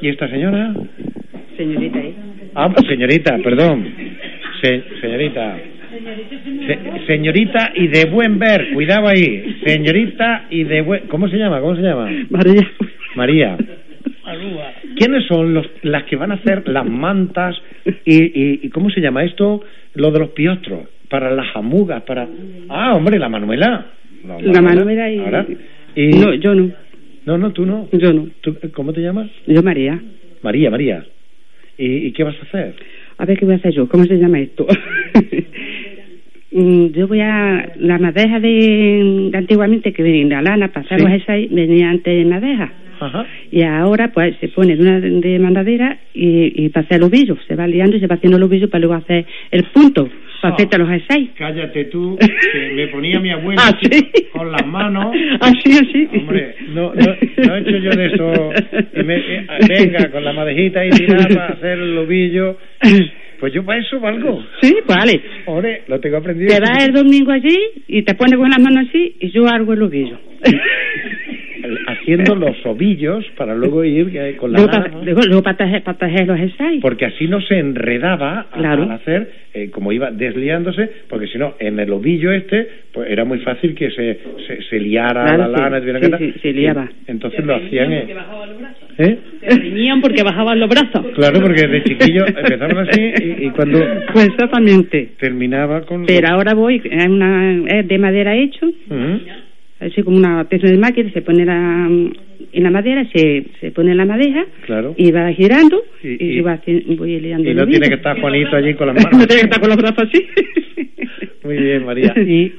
¿Y esta señora? Señorita. Señorita, perdón. Señorita. Señorita y de buen ver, cuidado ahí. Señorita y de buen... ¿Cómo se llama? María. ¿Quiénes son las que van a hacer las mantas y cómo se llama esto? Lo de los piostros, para las jamugas, para... hombre, la Manuela. La Manuela y... ¿Ahora? No, yo no. No, tú no. Yo no. ¿Tú, cómo te llamas? Yo María. María. ¿Y qué vas a hacer? A ver qué voy a hacer yo. ¿Cómo se llama esto? Yo voy a... La madeja de antiguamente, que venía la lana, pasamos esa ahí, venía antes de madeja. Ajá. Y ahora pues se pone de una de mandadera y para hacer los ovillos. Se va liando y se va haciendo los ovillos para luego hacer el punto. Para hacerte los essays. Cállate tú, que me ponía mi abuela con las manos. Así. Hombre, no he hecho yo de eso. Venga, con la madejita y tirar para hacer el ovillo. Pues yo para eso valgo. Sí, vale. Hombre, lo tengo aprendido. Te vas el domingo allí y te pones con las manos así y yo hago el ovillo. Haciendo los ovillos para luego ir con la mano. Luego para tejer los ensayos. Porque así no se enredaba al hacer, como iba desliándose, porque si no, en el ovillo pues era muy fácil que se liara la lana. Se liaba. Entonces lo hacían... Porque bajaban los brazos. Se reñían porque bajaban los brazos. Claro, porque de chiquillo empezaban así y cuando... Pues exactamente. Terminaba con... Pero ahora voy, es de madera hecho... así como una pieza de máquina, se pone en la madera, se pone en la madeja, y va girando y voy liando. Y no tiene que estar Juanito allí con las manos. No tiene que estar con los brazos así. Muy bien, María. Sí.